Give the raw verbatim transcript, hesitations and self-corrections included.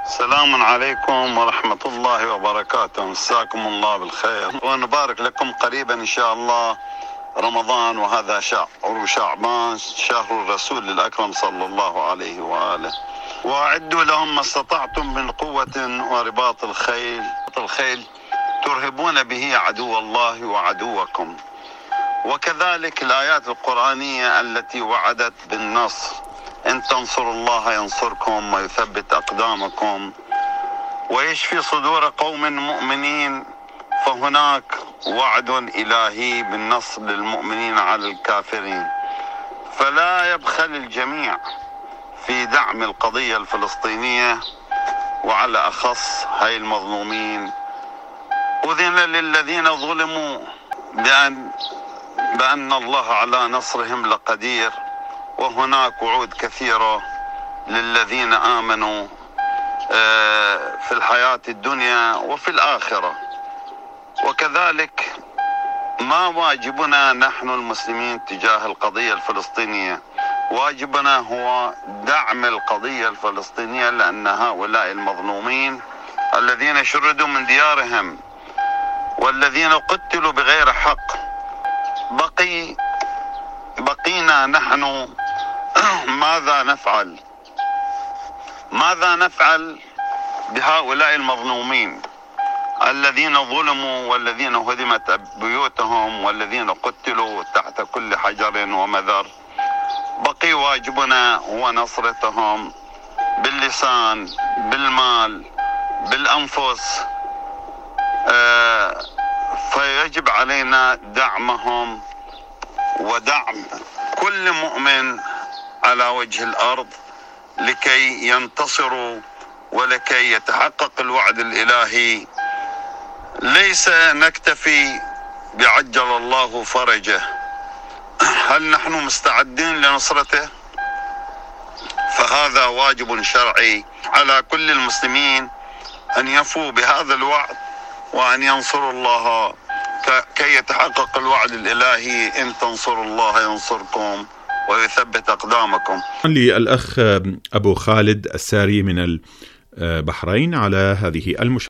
السلام عليكم ورحمة الله وبركاته. مساكم الله بالخير ونبارك لكم قريبا إن شاء الله رمضان، وهذا شهر شعبان شهر الرسول الأكرم صلى الله عليه وآله. وأعدوا لهم ما استطعتم من قوة ورباط الخيل الخيل ترهبون به عدو الله وعدوكم. وكذلك الآيات القرآنية التي وعدت بالنصر: إن تنصروا الله ينصركم ويثبت أقدامكم ويشفي صدور قوم مؤمنين. فهناك وعد إلهي بالنصر للمؤمنين على الكافرين، فلا يبخل الجميع في دعم القضية الفلسطينية، وعلى أخص هاي المظلومين. أذن للذين ظلموا بأن, بأن الله على نصرهم لقدير، وهناك وعود كثيرة للذين آمنوا في الحياة الدنيا وفي الآخرة. وكذلك ما واجبنا نحن المسلمين تجاه القضية الفلسطينية؟ واجبنا هو دعم القضية الفلسطينية، لأن هؤلاء المظلومين الذين شردوا من ديارهم والذين قتلوا بغير حق، بقي بقينا نحن ماذا نفعل؟ ماذا نفعل بهؤلاء المظلومين الذين ظلموا والذين هدمت بيوتهم والذين قتلوا تحت كل حجر ومذر؟ بقي واجبنا هو نصرتهم باللسان، بالمال، بالأنفس. آه فيجب علينا دعمهم ودعم كل مؤمن على وجه الأرض لكي ينتصروا ولكي يتحقق الوعد الإلهي. ليس نكتفي بعجل الله فرجه. هل نحن مستعدين لنصرته؟ فهذا واجب شرعي على كل المسلمين أن يفوا بهذا الوعد وأن ينصروا الله كي يتحقق الوعد الإلهي: إن تنصروا الله ينصركم ويثبت أقدامكم. للأخ أبو خالد الساري من البحرين على هذه المشاركة.